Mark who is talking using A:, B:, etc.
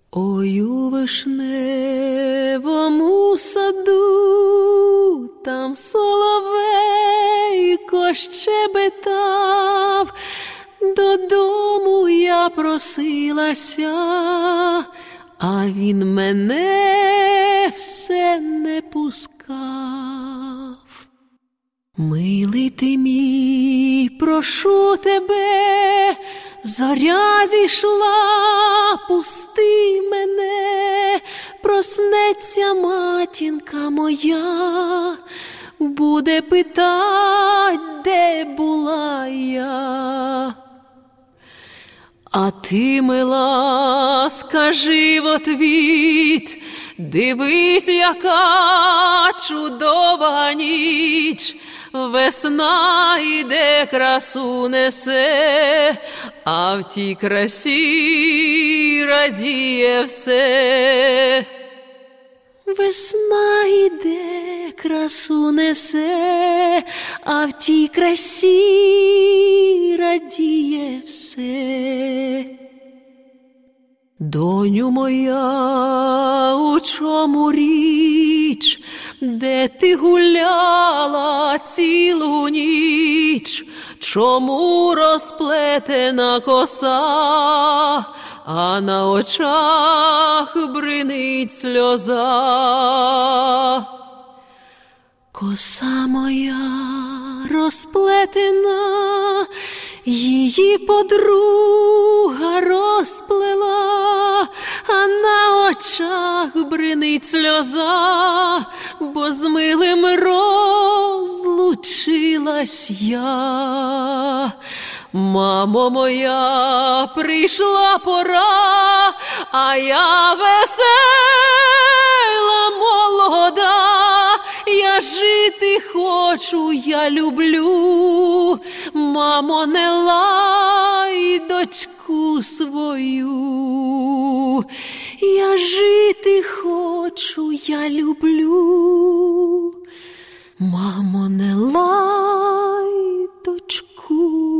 A: Ой, у вишневому саду, там соловейко щебетав, додому я просилася, а він мене все не пускав. Милий ти мій, прошу тебе, зоря зійшла, пусти мене, проснеться матінка моя, буде питать, де була я. А ти, мила, скажи в отвіт, дивись, яка чудова ніч, весна іде, красу несе, а в тій красі радіє все. Весна іде, красу несе, а в тій красі радіє все. Доню моя, у чому річ, де ти гуляла цілу ніч? Чому розплетена коса, а на очах бринить сльоза? Коса моя розплетена, її подруга розплела, а на очах бринить сльоза, бо з милим розлучилась я. Мамо моя, прийшла пора, а я весела, молода, я жити хочу, я люблю. Мамо, не лай дочку свою, я жити хочу, я люблю. Мамо, не лай дочку